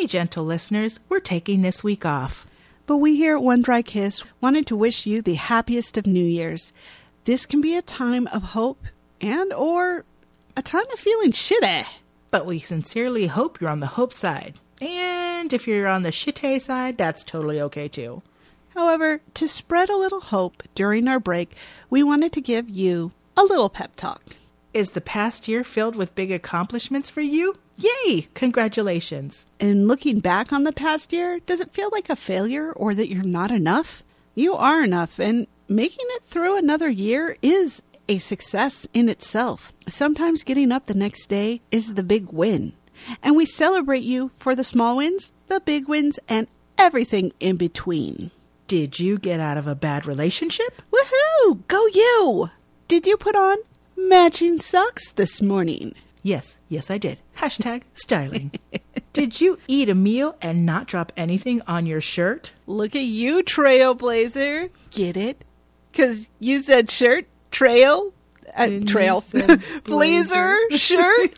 Hey, gentle listeners, we're taking this week off. But we here at One Dry Kiss wanted to wish you the happiest of New Years. This can be a time of hope and or a time of feeling shitty. But we sincerely hope you're on the hope side. And if you're on the shitty side, that's totally okay too. However, to spread a little hope during our break, we wanted to give you a little pep talk. Is the past year filled with big accomplishments for you? Yay! Congratulations. And looking back on the past year, does it feel like a failure or that you're not enough? You are enough, and making it through another year is a success in itself. Sometimes getting up the next day is the big win. And we celebrate you for the small wins, the big wins, and everything in between. Did you get out of a bad relationship? Woohoo! Go you! Did you put on matching socks this morning? Yes, I did. Hashtag styling. Did you eat a meal and not drop anything on your shirt? Look at you, trailblazer. Get it? Because you said shirt, trail, trail, blazer, shirt.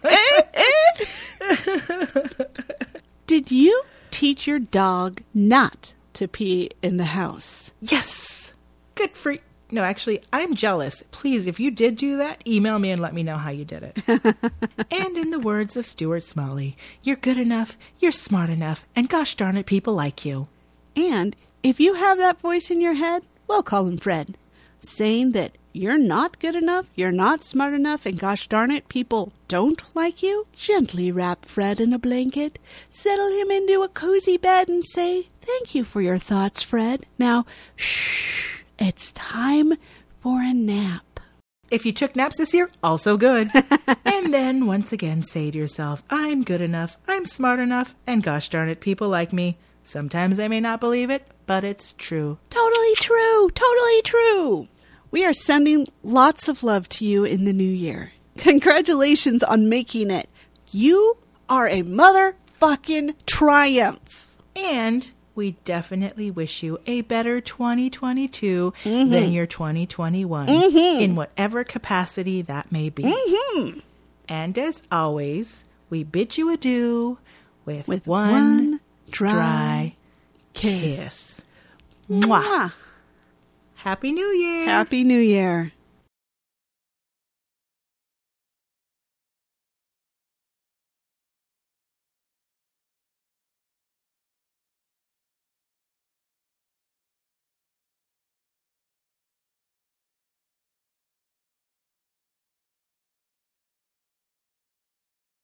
Did you teach your dog not to pee in the house? Yes. Good for you. No, actually, I'm jealous. Please, if you did do that, email me and let me know how you did it. And in the words of Stuart Smalley, you're good enough, you're smart enough, and gosh darn it, people like you. And if you have that voice in your head, well, call him Fred, saying that you're not good enough, you're not smart enough, and gosh darn it, people don't like you. Gently wrap Fred in a blanket, settle him into a cozy bed, and say, thank you for your thoughts, Fred. Now, shh. It's time for a nap. If you took naps this year, also good. And then once again say to yourself, I'm good enough, I'm smart enough, and gosh darn it, people like me. Sometimes I may not believe it, but it's true. Totally true. Totally true. We are sending lots of love to you in the new year. Congratulations on making it. You are a motherfucking triumph. And we definitely wish you a better 2022 than your 2021 in whatever capacity that may be. And as always, we bid you adieu with one dry kiss. Mwah. Happy New Year. Happy New Year.